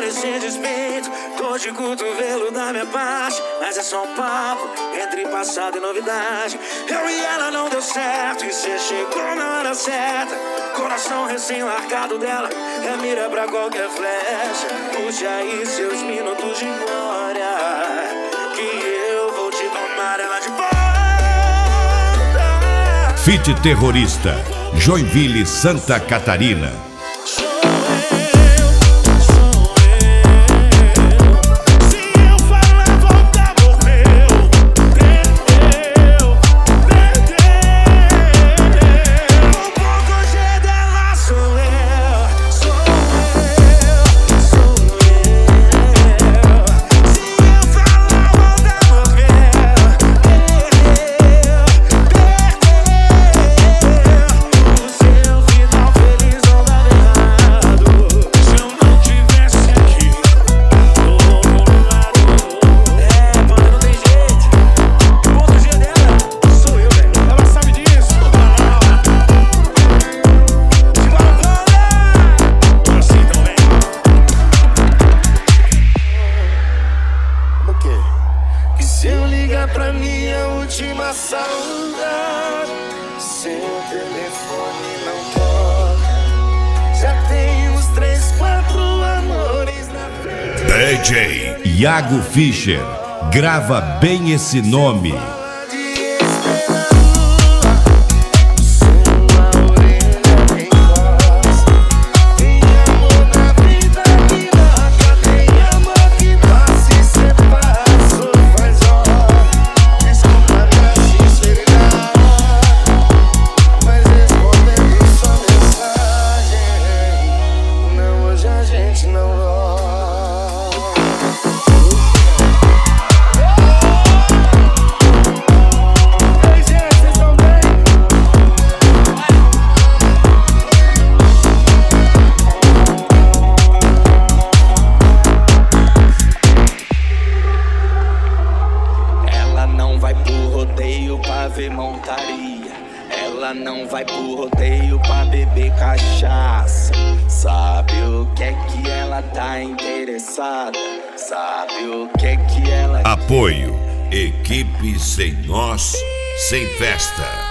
esse despeito. Tô de cotovelo da minha parte, mas é só um papo entre passado e novidade. Eu e ela não deu certo, e cê chegou na hora certa. Coração recém-largado dela é mira pra qualquer flecha. Puxe aí seus minutos de glória, que eu vou te tomar ela de volta. Fit Terrorista, Joinville, Santa Catarina. Pra minha última saudade, seu telefone não toca. Já tem uns 3, 4 amores na frente. DJ Iago Fischer, grava bem esse nome. Montaria, ela não vai pro rodeio pra beber cachaça. Sabe o que é que ela tá interessada? Sabe o que é que ela... Apoio, equipe sem nós, sem festa.